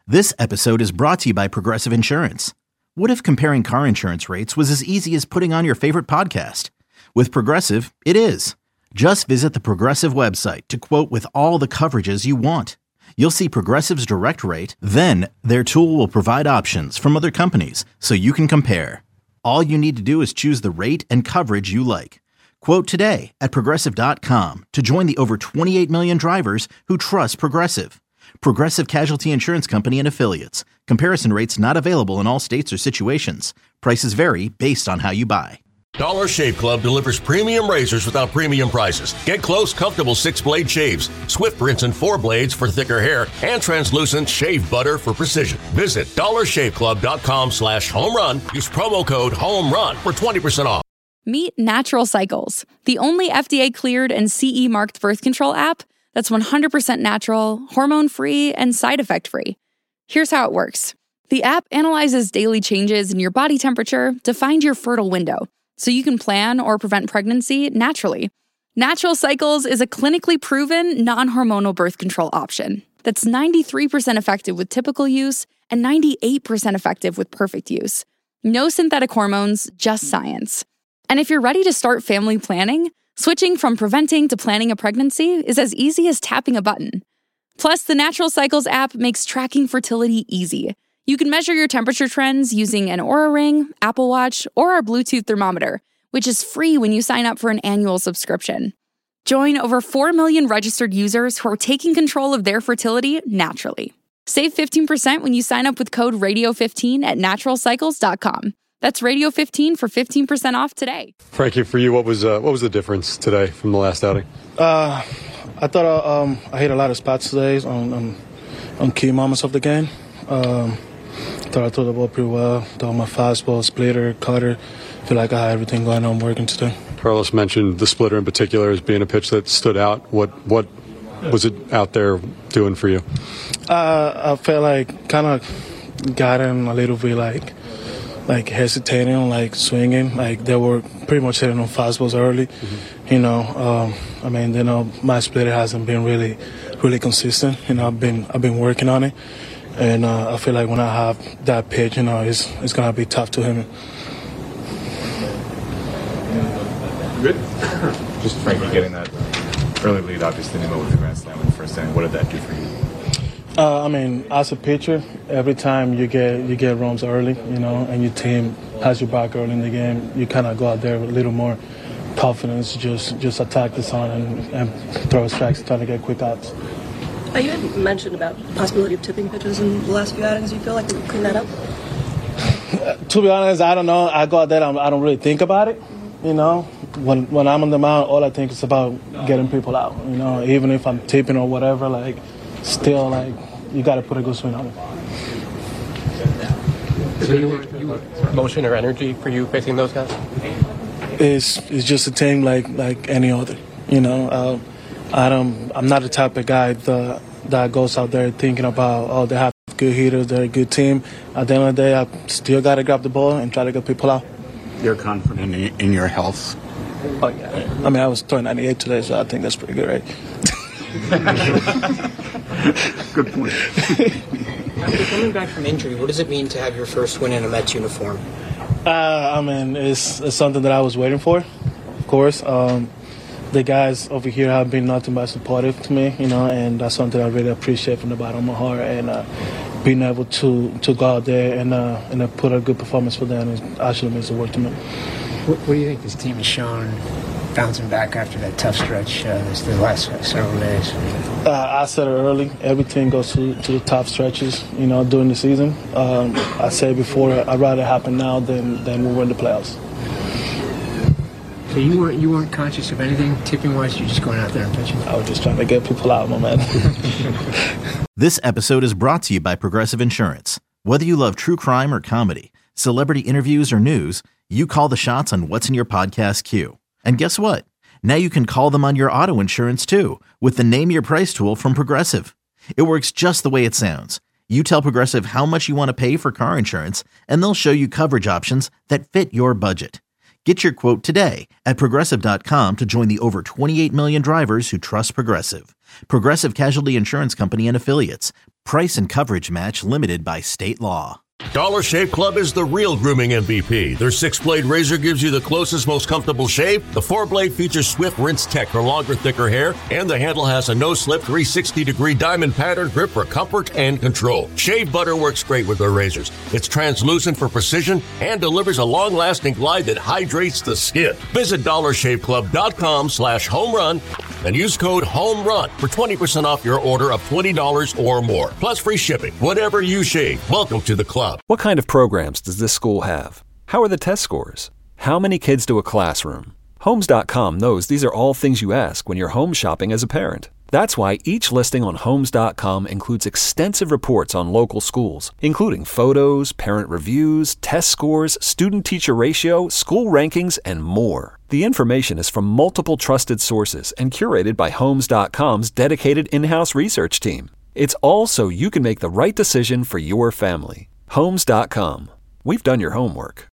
This episode is brought to you by Progressive Insurance. What if comparing car insurance rates was as easy as putting on your favorite podcast? With Progressive, it is. Just visit the Progressive website to quote with all the coverages you want. You'll see Progressive's direct rate, then their tool will provide options from other companies so you can compare. All you need to do is choose the rate and coverage you like. Quote today at Progressive.com to join the over 28 million drivers who trust Progressive. Progressive Casualty Insurance Company and Affiliates. Comparison rates not available in all states or situations. Prices vary based on how you buy. Dollar Shave Club delivers premium razors without premium prices. Get close, comfortable 6-blade shaves, swift rinse and 4 blades for thicker hair, and translucent shave butter for precision. Visit dollarshaveclub.com/home-run. Use promo code HOME-RUN for 20% off. Meet Natural Cycles, the only FDA-cleared and CE-marked birth control app that's 100% natural, hormone-free, and side effect-free. Here's how it works. The app analyzes daily changes in your body temperature to find your fertile window, so you can plan or prevent pregnancy naturally. Natural Cycles is a clinically proven, non-hormonal birth control option that's 93% effective with typical use and 98% effective with perfect use. No synthetic hormones, just science. And if you're ready to start family planning, switching from preventing to planning a pregnancy is as easy as tapping a button. Plus, the Natural Cycles app makes tracking fertility easy. You can measure your temperature trends using an Oura Ring, Apple Watch, or our Bluetooth thermometer, which is free when you sign up for an annual subscription. Join over 4 million registered users who are taking control of their fertility naturally. Save 15% when you sign up with code Radio15 at naturalcycles.com. That's Radio15 for 15% off today. Frankie, for you, what was the difference today from the last outing? I thought I hit a lot of spots today on key moments of the game. Thought I threw the ball pretty well. Thought my fastball, splitter, cutter. Feel like I had everything going on working today. Carlos mentioned the splitter in particular as being a pitch that stood out. What was it out there doing for you? I felt like kind of got him a little bit like hesitating, like swinging, like they were pretty much hitting on fastballs early. Mm-hmm. My splitter hasn't been really consistent. I've been working on it, and I feel like when I have that pitch, it's gonna be tough to hit me. Good. Just Frankie getting that early lead, obviously, with the grand slam in the first inning. What did that do for you? As a pitcher, every time you get runs early, and your team has your back early in the game, you kind of go out there with a little more confidence, just attack the sun and throw strikes, trying to get quick outs. You had mentioned about the possibility of tipping pitches in the last few outings. Do you feel like we clean that up? To be honest, I don't know. I go out there, I don't really think about it. When I'm on the mound, all I think is about getting people out. Even if I'm tipping or whatever, still, you got to put a good swing on it. Is there motion or energy for you facing those guys? It's just a team like any other. I'm not the type of guy that goes out there thinking about, they have good hitters, they're a good team. At the end of the day, I still got to grab the ball and try to get people out. You're confident in your health? Oh, yeah. I was throwing 98 today, so I think that's pretty good, right? Good point. After coming back from injury, what does it mean to have your first win in a Mets uniform? It's something that I was waiting for, of course. The guys over here have been nothing but supportive to me, and that's something I really appreciate from the bottom of my heart. And being able to go out there and put a good performance for them actually means the world to me. What do you think this team has shown bouncing back after that tough stretch the last several days? I said it early. Everything goes to the tough stretches, during the season. I said before, I'd rather it happen now than we win the playoffs. So you weren't conscious of anything tipping-wise? You're just going out there and pitching? I was just trying to get people out, my man. This episode is brought to you by Progressive Insurance. Whether you love true crime or comedy, celebrity interviews or news, you call the shots on what's in your podcast queue. And guess what? Now you can call them on your auto insurance too with the Name Your Price tool from Progressive. It works just the way it sounds. You tell Progressive how much you want to pay for car insurance, and they'll show you coverage options that fit your budget. Get your quote today at Progressive.com to join the over 28 million drivers who trust Progressive. Progressive Casualty Insurance Company and Affiliates. Price and coverage match limited by state law. Dollar Shave Club is the real grooming MVP. Their 6-blade razor gives you the closest, most comfortable shave. The 4-blade features Swift Rinse Tech for longer, thicker hair, and the handle has a no-slip 360-degree diamond pattern grip for comfort and control. Shave butter works great with their razors. It's translucent for precision and delivers a long-lasting glide that hydrates the skin. Visit DollarShaveClub.com/homerun and use code HOMERUN for 20% off your order of $20 or more. Plus free shipping. Whatever you shave, welcome to the club. What kind of programs does this school have? How are the test scores? How many kids do a classroom? Homes.com knows these are all things you ask when you're home shopping as a parent. That's why each listing on Homes.com includes extensive reports on local schools, including photos, parent reviews, test scores, student-teacher ratio, school rankings, and more. The information is from multiple trusted sources and curated by Homes.com's dedicated in-house research team. It's all so you can make the right decision for your family. Homes.com. We've done your homework.